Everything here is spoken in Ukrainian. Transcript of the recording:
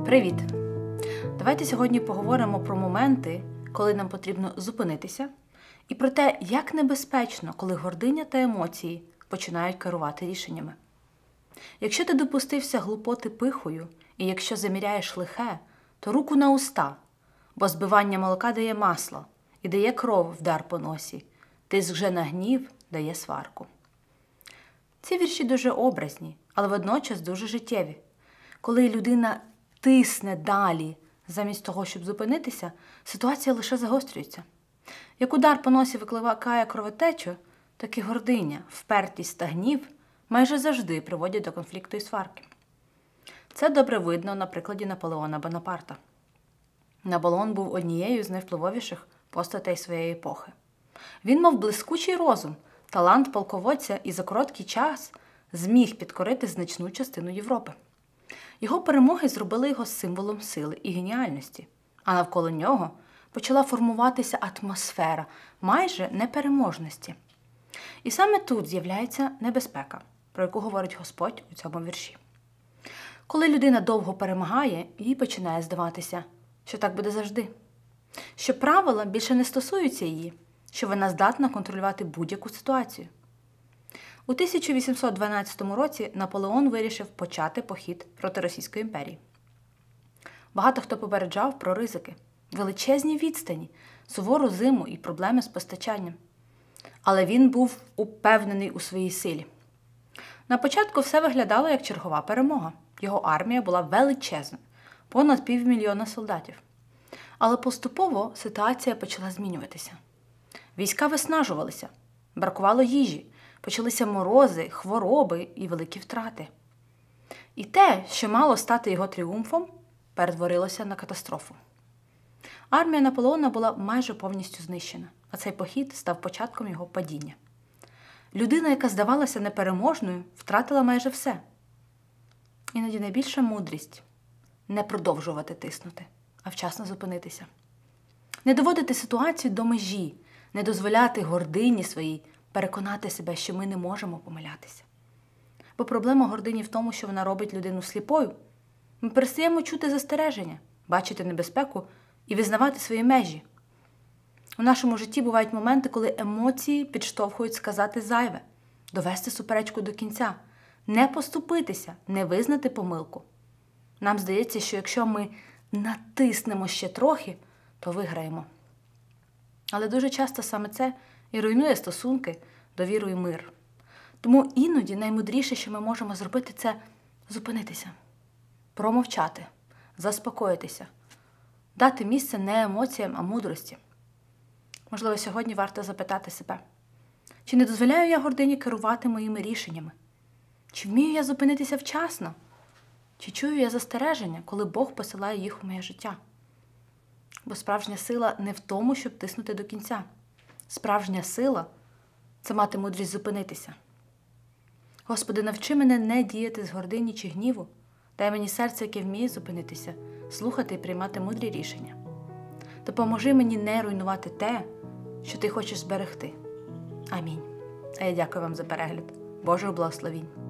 Привіт! Давайте сьогодні поговоримо про моменти, коли нам потрібно зупинитися, і про те, як небезпечно, коли гординя та емоції починають керувати рішеннями. Якщо ти допустився глупоти пихою, і якщо заміряєш лихе, то руку на уста, бо збивання молока дає масло і дає кров вдар по носі, тиск же на гнів дає сварку. Ці вірші дуже образні, але водночас дуже життєві. Коли людина тисне далі, замість того, щоб зупинитися, ситуація лише загострюється. Як удар по носі викликає кровотечу, так і гординя, впертість та гнів майже завжди приводять до конфлікту і сварки. Це добре видно на прикладі Наполеона Бонапарта. Наполеон був однією з найвпливовіших постатей своєї епохи. Він мав блискучий розум, талант полководця і за короткий час зміг підкорити значну частину Європи. Його перемоги зробили його символом сили і геніальності, а навколо нього почала формуватися атмосфера майже непереможності. І саме тут з'являється небезпека, про яку говорить Господь у цьому вірші. Коли людина довго перемагає, їй починає здаватися, що так буде завжди. Що правила більше не стосуються її, що вона здатна контролювати будь-яку ситуацію. У 1812 році Наполеон вирішив почати похід проти Російської імперії. Багато хто попереджав про ризики, величезні відстані, сувору зиму і проблеми з постачанням. Але він був упевнений у своїй силі. На початку все виглядало як чергова перемога. Його армія була величезна, понад 500 000 солдатів. Але поступово ситуація почала змінюватися. Війська виснажувалися, бракувало їжі, почалися морози, хвороби і великі втрати. І те, що мало стати його тріумфом, перетворилося на катастрофу. Армія Наполеона була майже повністю знищена, а цей похід став початком його падіння. Людина, яка здавалася непереможною, втратила майже все. Іноді найбільша мудрість – не продовжувати тиснути, а вчасно зупинитися. Не доводити ситуацію до межі, не дозволяти гордині своїй переконати себе, що ми не можемо помилятися. Бо проблема гордині в тому, що вона робить людину сліпою. Ми перестаємо чути застереження, бачити небезпеку і визнавати свої межі. У нашому житті бувають моменти, коли емоції підштовхують сказати зайве, довести суперечку до кінця, не поступитися, не визнати помилку. Нам здається, що якщо ми натиснемо ще трохи, то виграємо. Але дуже часто саме це і руйнує стосунки, довіру і мир. Тому іноді наймудріше, що ми можемо зробити, це зупинитися, промовчати, заспокоїтися, дати місце не емоціям, а мудрості. Можливо, сьогодні варто запитати себе, чи не дозволяю я гордині керувати моїми рішеннями? Чи вмію я зупинитися вчасно? Чи чую я застереження, коли Бог посилає їх у моє життя? Бо справжня сила не в тому, щоб тиснути до кінця. Справжня сила – це мати мудрість зупинитися. Господи, навчи мене не діяти з гордині чи гніву. Дай мені серце, яке вміє зупинитися, слухати і приймати мудрі рішення. Допоможи мені не руйнувати те, що Ти хочеш зберегти. Амінь. А я дякую вам за перегляд. Божого благословінь.